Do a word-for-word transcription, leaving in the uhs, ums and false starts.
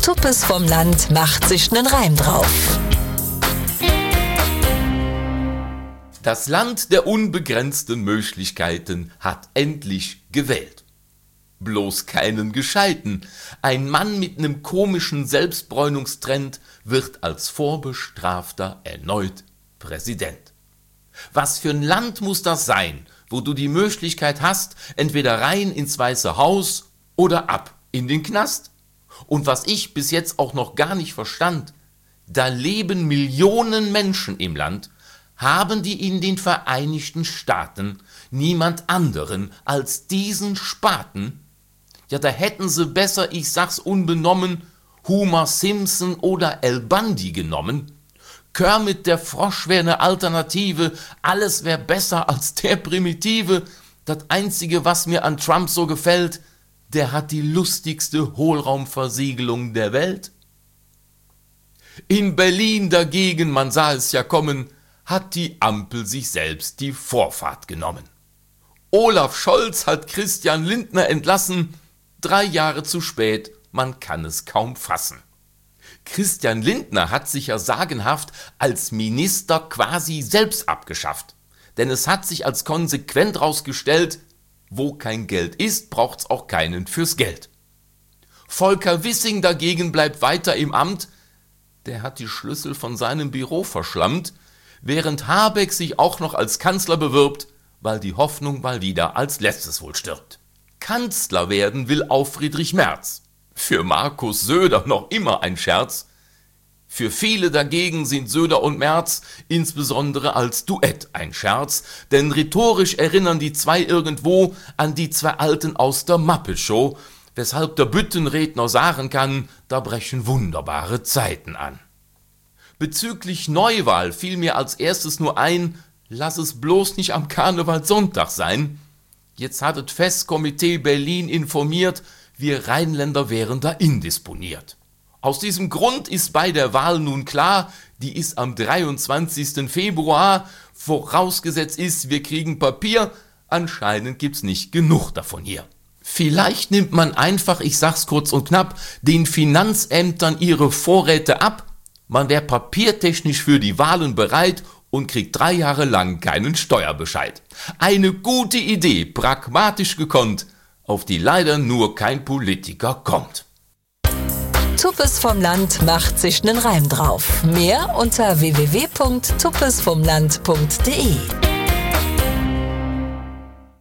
Tuppes vom Land macht sich nen Reim drauf. Das Land der unbegrenzten Möglichkeiten hat endlich gewählt. Bloß keinen Gescheiten. Ein Mann mit nem komischen Selbstbräunungstrend wird als Vorbestrafter erneut Präsident. Was für ein Land muss das sein, wo du die Möglichkeit hast, entweder rein ins Weiße Haus oder ab in den Knast? Und was ich bis jetzt auch noch gar nicht verstand, da leben Millionen Menschen im Land, haben die in den Vereinigten Staaten niemand anderen als diesen Spaten? Ja, da hätten sie besser, ich sag's unbenommen, Homer Simpson oder El Bundy genommen. Kermit der Frosch wäre eine Alternative, alles wäre besser als der Primitive. Das Einzige, was mir an Trump so gefällt, der hat die lustigste Hohlraumversiegelung der Welt. In Berlin dagegen, man sah es ja kommen, hat die Ampel sich selbst die Vorfahrt genommen. Olaf Scholz hat Christian Lindner entlassen, drei Jahre zu spät, man kann es kaum fassen. Christian Lindner hat sich ja sagenhaft als Minister quasi selbst abgeschafft, denn es hat sich als konsequent rausgestellt, wo kein Geld ist, braucht's auch keinen fürs Geld. Volker Wissing dagegen bleibt weiter im Amt, der hat die Schlüssel von seinem Büro verschlammt, während Habeck sich auch noch als Kanzler bewirbt, weil die Hoffnung mal wieder als letztes wohl stirbt. Kanzler werden will auch Friedrich Merz. Für Markus Söder noch immer ein Scherz. Für viele dagegen sind Söder und Merz insbesondere als Duett ein Scherz, denn rhetorisch erinnern die zwei irgendwo an die zwei Alten aus der Muppet-Show, weshalb der Büttenredner sagen kann, da brechen wunderbare Zeiten an. Bezüglich Neuwahl fiel mir als erstes nur ein, lass es bloß nicht am Karnevalssonntag sein. Jetzt hat das Festkomitee Berlin informiert, wir Rheinländer wären da indisponiert. Aus diesem Grund ist bei der Wahl nun klar, die ist am dreiundzwanzigsten Februar, vorausgesetzt ist, wir kriegen Papier, anscheinend gibt's nicht genug davon hier. Vielleicht nimmt man einfach, ich sag's kurz und knapp, den Finanzämtern ihre Vorräte ab, man wäre papiertechnisch für die Wahlen bereit und kriegt drei Jahre lang keinen Steuerbescheid. Eine gute Idee, pragmatisch gekonnt, auf die leider nur kein Politiker kommt. Tuppes vom Land macht sich nen Reim drauf. Mehr unter w w w punkt tuppes vom land punkt de.